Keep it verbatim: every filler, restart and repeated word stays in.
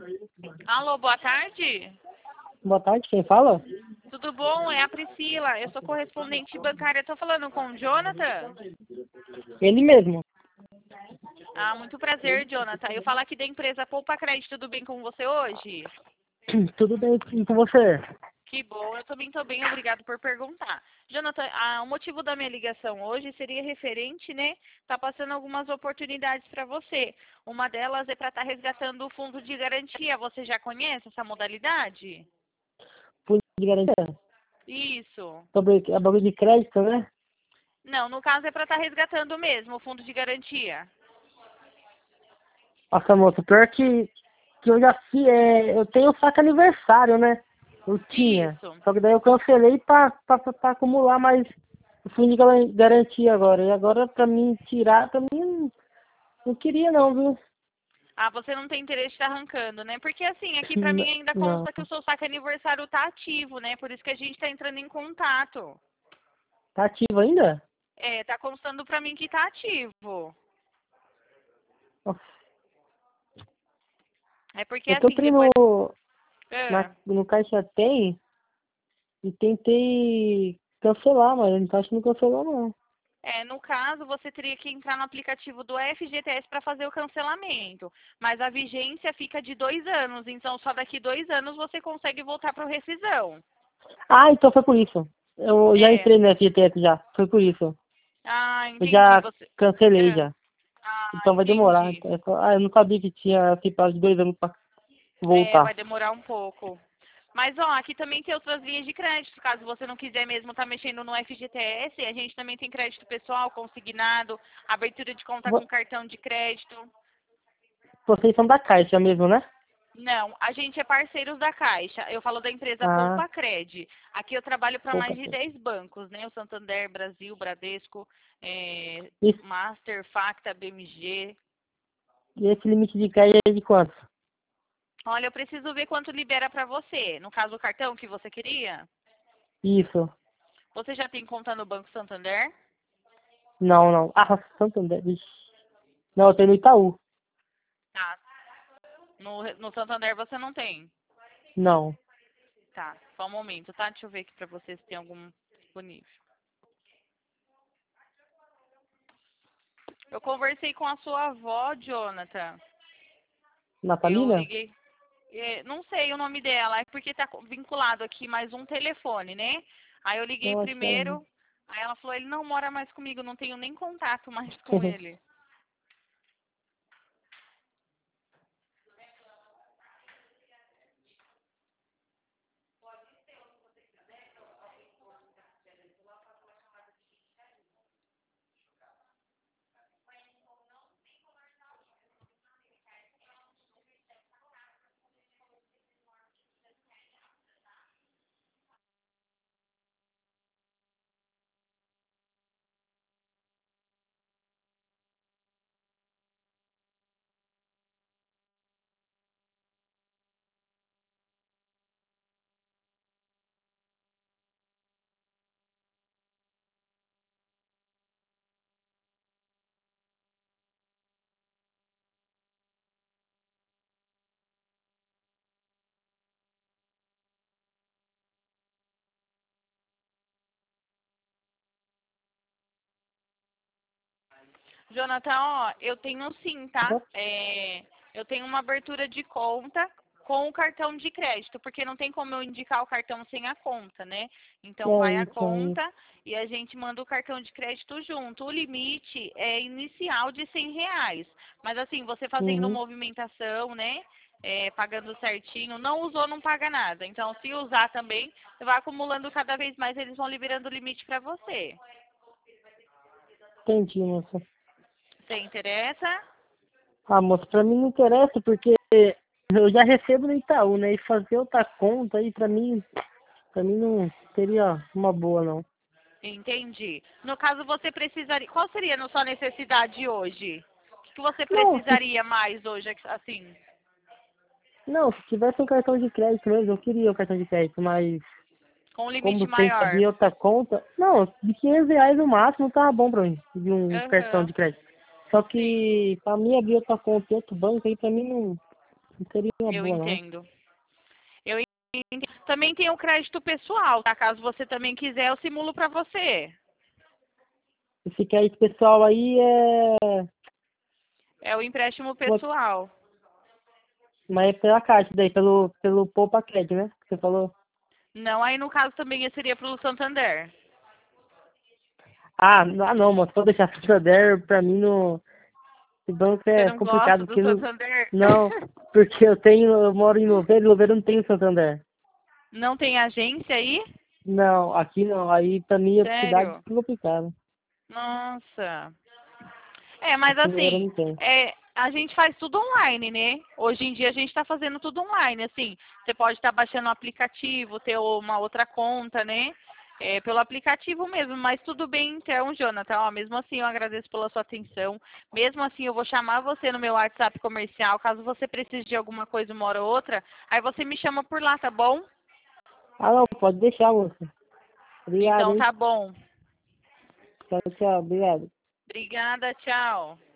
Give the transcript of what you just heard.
Alô, boa tarde. Boa tarde, quem fala? Tudo bom? É a Priscila. Eu sou correspondente bancária. Estou falando com o Jonathan? Ele mesmo. Ah, muito prazer, Jonathan. Eu falo aqui da empresa Poupa Crédito. Tudo bem com você hoje? Tudo bem com você? Que bom, eu também estou bem, obrigado por perguntar. Jonathan, ah, o motivo da minha ligação hoje seria referente, né? Tá passando algumas oportunidades para você. Uma delas é para estar resgatando o fundo de garantia. Você já conhece essa modalidade? Fundo de garantia? Isso. Sobre a bagulho de crédito, né? Não, no caso é para estar resgatando mesmo o fundo de garantia. Nossa, moça, pior que, que eu já fiz, é, eu tenho saque aniversário, né? Eu tinha. Isso. Só que daí eu cancelei pra, pra, pra, pra acumular mais o fundo de garan- garantia agora. E agora pra mim tirar, pra mim não, não queria não, viu? Ah, você não tem interesse de estar arrancando, né? Porque assim, aqui para mim N- ainda Não. consta que o seu saque aniversário tá ativo, né? Por isso que a gente está entrando em contato. Tá ativo ainda? É, tá constando para mim que tá ativo. Nossa, É porque é que eu assim, entrei depois. no, na, Ah, no Caixa Tem e tentei cancelar, mas não acho que não cancelou não. é, no caso, você teria que entrar no aplicativo do F G T S para fazer o cancelamento. Mas a vigência fica de dois anos, então só daqui dois anos você consegue voltar para rescisão. Ah, então foi por isso. Eu já É. entrei no F G T S já. Foi por isso. Ah, Eu entendi. já Você. cancelei Ah, já. ah, Então vai demorar. entendi. Então, eu só- Ah, eu não sabia que tinha esse prazo de dois anos pra É, vai voltar. demorar um pouco. Mas, ó, aqui também tem outras linhas de crédito. Caso você não quiser mesmo estar mexendo no F G T S, a gente também tem crédito pessoal, consignado, abertura de conta Vo- com cartão de crédito. Vocês são da Caixa mesmo, né? Não, a gente é parceiros da Caixa. Eu falo da empresa Ah, Poupa Cred. Aqui eu trabalho para pouca mais de coisa. dez bancos, né? O Santander, Brasil, Bradesco, é, E, Master, Facta, B M G. e esse limite de crédito é de quanto? Olha, eu preciso ver quanto libera para você. No caso, o cartão que você queria. Isso. Você já tem conta no Banco Santander? Não, não. Ah, Santander. Vixe. Não, eu tenho no Itaú. Tá. No, no Santander você não tem? Não. Tá. Só um momento, tá? Deixa eu ver aqui pra você se tem algum disponível. Eu conversei com a sua avó, Jonathan. Eu Natalina? liguei. É, não sei o nome dela, é porque tá vinculado aqui mais um telefone, né? Aí eu liguei Não, acho que era. primeiro, aí ela falou, ele não mora mais comigo, não tenho nem contato mais com ele. Jonathan, ó, eu tenho sim, tá? É, eu tenho uma abertura de conta com o cartão de crédito, porque não tem como eu indicar o cartão sem a conta, né? Então É, vai a então. conta e a gente manda o cartão de crédito junto. O limite é inicial de cem reais. Mas assim, você fazendo Uhum. movimentação, né? É, pagando certinho, não usou, não paga nada. Então, se usar também, você vai acumulando cada vez mais, eles vão liberando o limite para você. Entendi, moça. Você interessa? Ah, moça, pra mim não interessa porque eu já recebo no Itaú, né? E fazer outra conta aí pra mim, pra mim não seria uma boa, não. Entendi. No caso, você precisaria. Qual seria a sua necessidade hoje? O que que você Não, se, precisaria mais hoje, assim? não, se tivesse um cartão de crédito mesmo, eu queria o cartão de crédito, mas Com um limite como tem que maior? abrir outra conta, não, de quinhentos reais no máximo tá bom pra mim, de um cartão Aham. de crédito. Só Sim. que pra mim abrir outra conta em outro banco aí, pra mim não, Não seria uma Eu boa, não. entendo. Eu entendo. Também tem o crédito pessoal, tá? Caso você também quiser, eu simulo pra você. Esse crédito pessoal aí é... É o empréstimo pessoal. Mas é pela Caixa daí, pelo, pelo Poupa Crédito, né? Que você falou. Não, aí no caso também seria pro Santander. Ah, não, ah, não, mano. Se for deixar Santander, pra mim no... Esse banco Você é não gosta complicado, do porque não... Santander? Não, porque eu tenho... Eu moro em Louveira e Louveira não tem Santander. Não tem agência aí? Não, aqui não. Aí pra mim a cidade Sério? é complicada. Nossa. É, mas Aqui em Louveira assim, não tem. é, a gente faz tudo online, né? Hoje em dia a gente está fazendo tudo online, assim. Você pode estar baixando o aplicativo, ter uma outra conta, né? É, pelo aplicativo mesmo, mas tudo bem então, Jonathan. Ó, mesmo assim, eu agradeço pela sua atenção. Mesmo assim, eu vou chamar você no meu WhatsApp comercial, caso você precise de alguma coisa uma hora ou outra, aí você me chama por lá, tá bom? Ah, não, pode deixar, moça. Obrigado, Então hein? tá bom. Tchau, tchau. Obrigado. Obrigada, tchau.